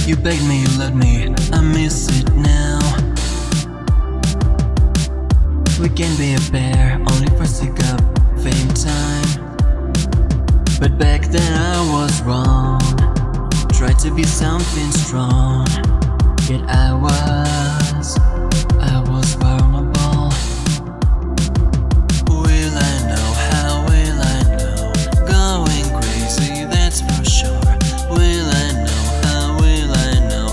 You begged me, you let me, I miss it now. We can be a pair, only for sick up fame time. But back then I was wrong, tried to be something strong. Yet I was vulnerable. Will I know, how will I know? Going crazy, that's for sure. Will I know, how will I know?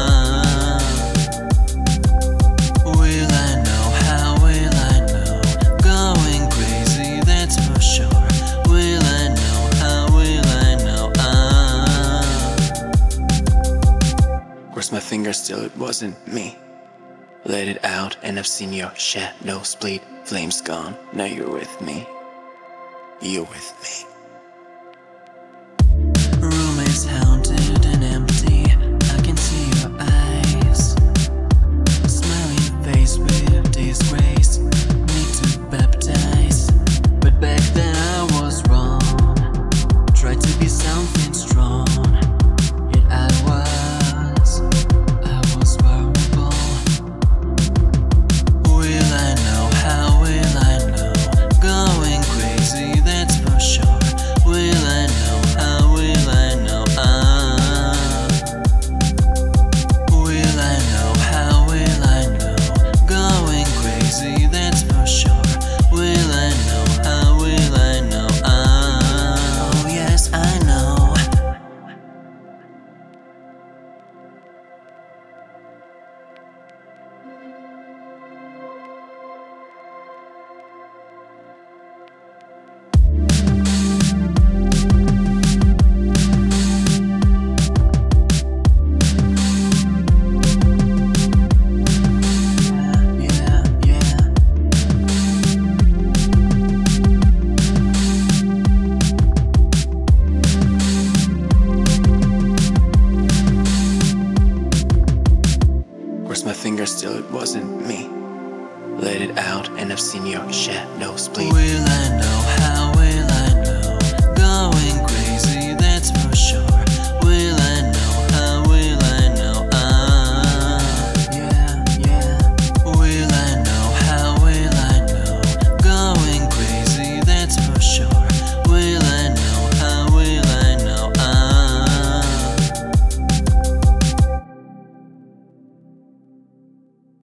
Will I know, how will I know? Going crazy, that's for sure. Will I know, how will I know? Cross my fingers, still it wasn't me. Let it out and I've seen your shadows bleed. Flames gone, now you're with me. You're with me. Room is haunted and empty, I can see your eyes. Smiling face with disgrace, need to baptize. But back then I was wrong, tried to be something strong. Yet I was vulnerable. Will I know, how will I know? Going crazy, that's for sure. Will I know, how will I know? Will I know, how will I know? Going crazy, that's for sure. Will I know, how will I know? Oh yes, I know. Cross my fingers, still it wasn't me. Let it out and I've seen your shadows bleed. Will I know, how will I know? Going